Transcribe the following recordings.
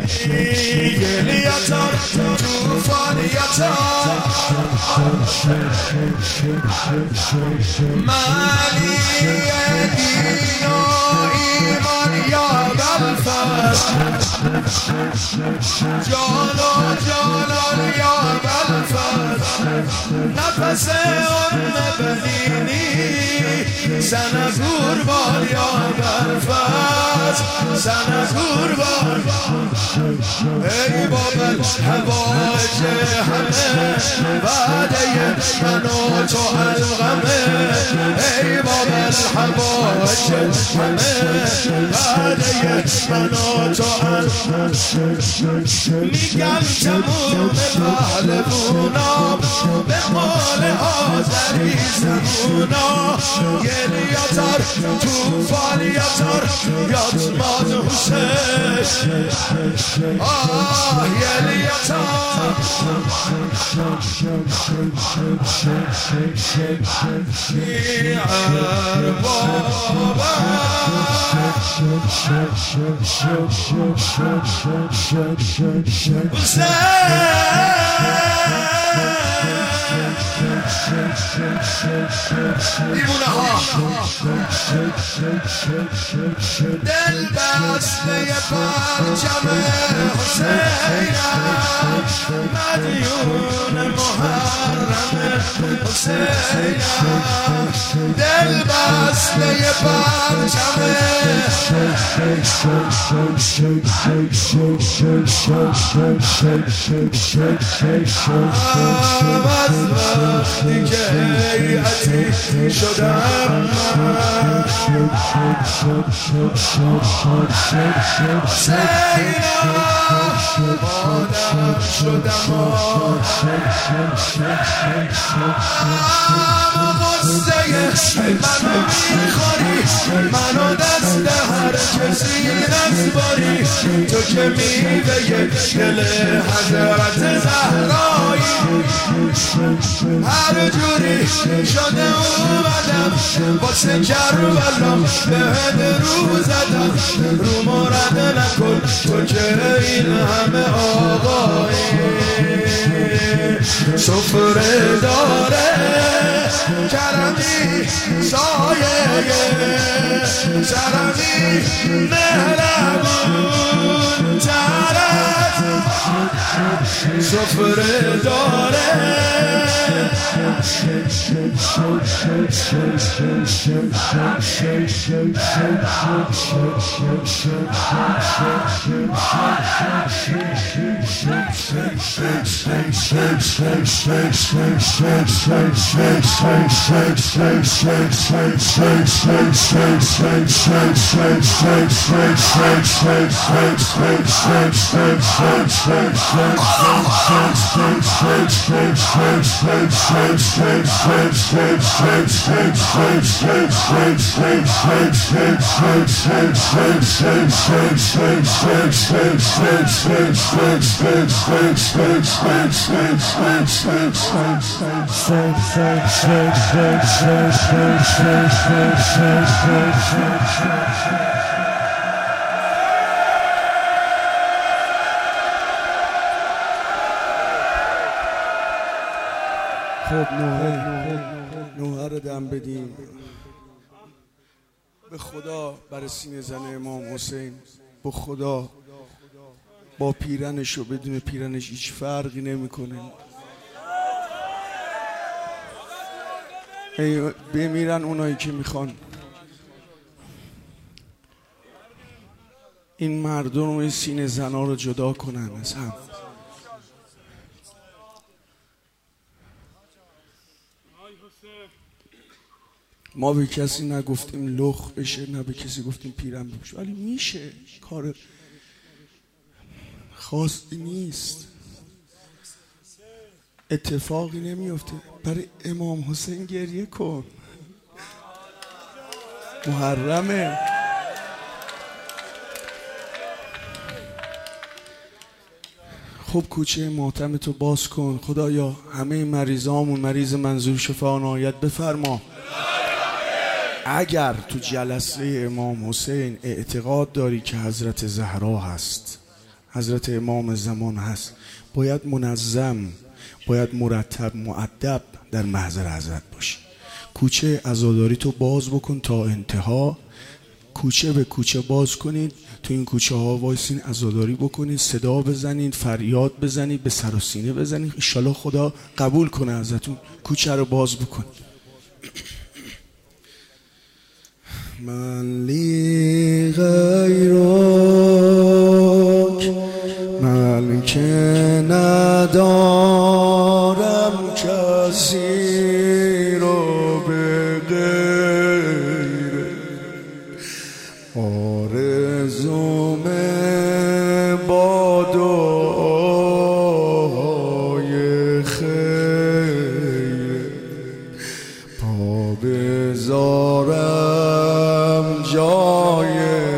گلیاتار توفانیاتار معنی دین و ایمان یا بلفت جان و جانان یا بلفت نفس اون بنینی سنه قربان یا بلفت سنه قربان ای بابل هواج همه وعده من و تو الغمه ای بابل هواج همه وعده من و تو میگم تموم پهلوونا به قول آذری زبونا گلیاتار توفانیاتار یادماد حسین آه گلیاتار دیوونه ها دل بسته پرچم حسینم مدیون محرم حسینم دل بسته پرچم از وقتی که هیئتی شدم سینا آدم شدم غصه منو میخوری منو دست هر کسی نسپاری تو که میوه دل حضرت زهرایی هر جوری شده اومدم واسه کربلا بهت رو زدم رو مرد نکن تو که این همه آقایی سفره داره کرمی سایه سرمی مهربون ترد سفره داره خب نوحه رو دم بدیم به خدا برای سینه زن امام حسین به خدا با پیرنش و بدون پیرنش هیچ فرقی نمیکنه. بمیرن اونایی که میخوان این مردم و این سینه زنا رو جدا کنن از هم. ما به کسی نگفتیم لخ بشه، نه به کسی گفتیم پیرن بشه، ولی میشه، کار خاصی نیست، اتفاقی نمیفته. برای امام حسین گریه کن، محرمه. خب کوچه ماتم تو باز کن خدایا، همه مریضامون مریض منظور شفا عنایت بفرما. اگر تو جلسه امام حسین اعتقاد داری که حضرت زهرا هست، حضرت امام زمان هست، باید منظم، باید مرتب مؤدب در محضر حضرت باشی. کوچه عزاداری تو باز بکن تا انتها، کوچه به کوچه باز کنید، تو این کوچه ها وایسین عزاداری بکنید، صدا بزنید، فریاد بزنید، به سر و سینه بزنید، انشالله خدا قبول کنه ازتون. کوچه رو باز بکنید. من لی غیرک، من که ندارم کسی رو به غیر آرزوم با دعای خیر پا بذارم جای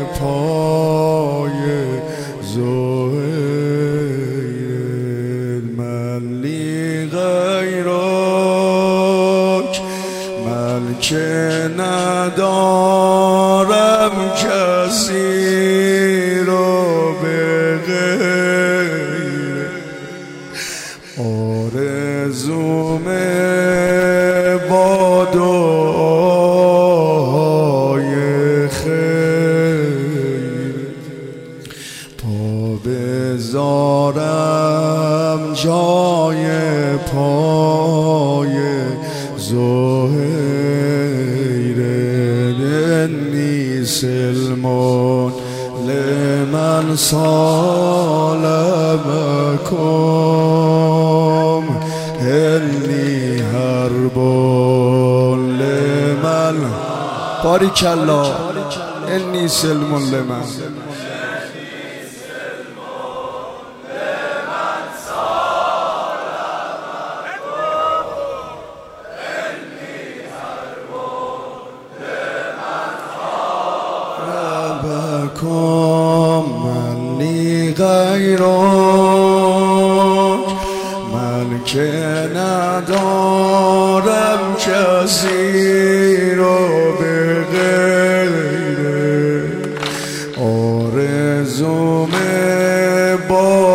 پای زهیر. من لی غیرک، من که ندارم کسی رو به غیر آرزوم با دعای خیر پا بذارم جای پای زهیر. انی سلمون لمن سالمکم، انی حربون لمن باریک الله، انی سلمون لمن من لی غیرک، من که ندارم کسی رو به غیر آرزوم با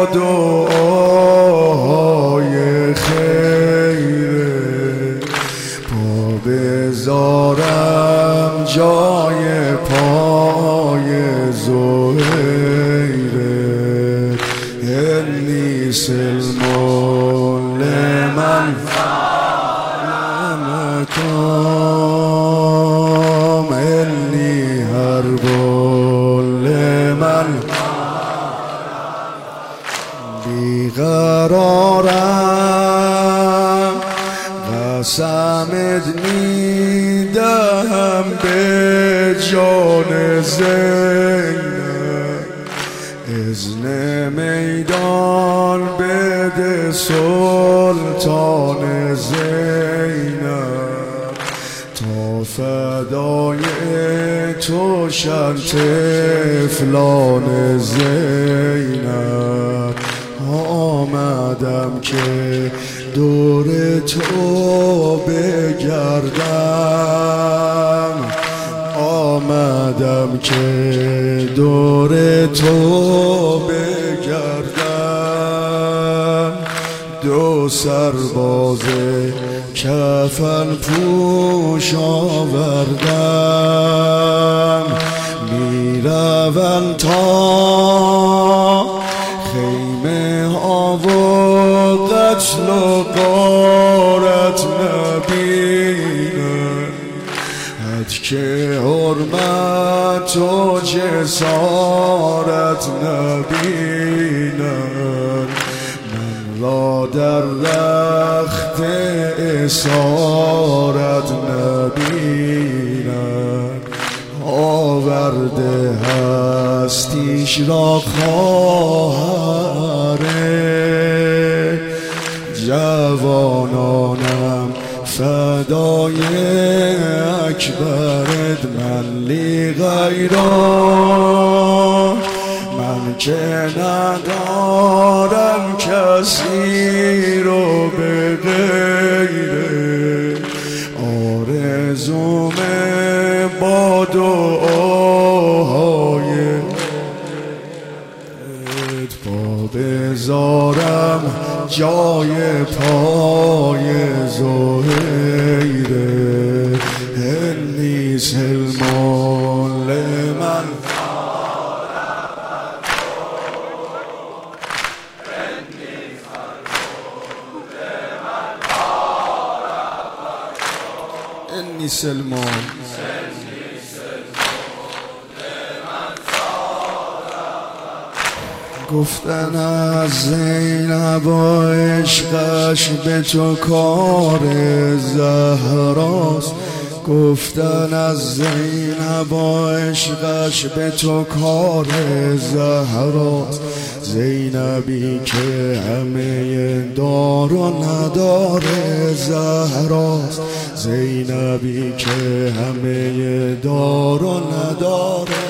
دعای خیر پا بذارم جای پای زهیر. انی سلمون لمن سالمکم، انی حربون لمن بیقرارم. قسمت میدهم به جان زینب، اذن میدان بده سلطان زینب، تا فدای تو شن طفلان زینب. آمدم که دور تو بگردم، آمدم که دور تو بگردم. دو سرباز کفن پوش آوردم، میروم تا خیمه ها و قتل و غارت نبینم، حد که حرمت و جسارت نبینم. من را در رخت اسارت نبینم، آورده هستیش را خواهر جوانانم فدای اکبرت. من لی غیرک، من که ندارم کسی رو به غیر آرزوم با دعای بذارم جای پای زهیره انی سلمان لمن انی سلمان گفتن از زینب و عشقش به تو کار زهراست گفتن از زینب و عشقش به تو کار زهراست زینبی که همه دار و ندار زهراست زینبی که همه دار و ندار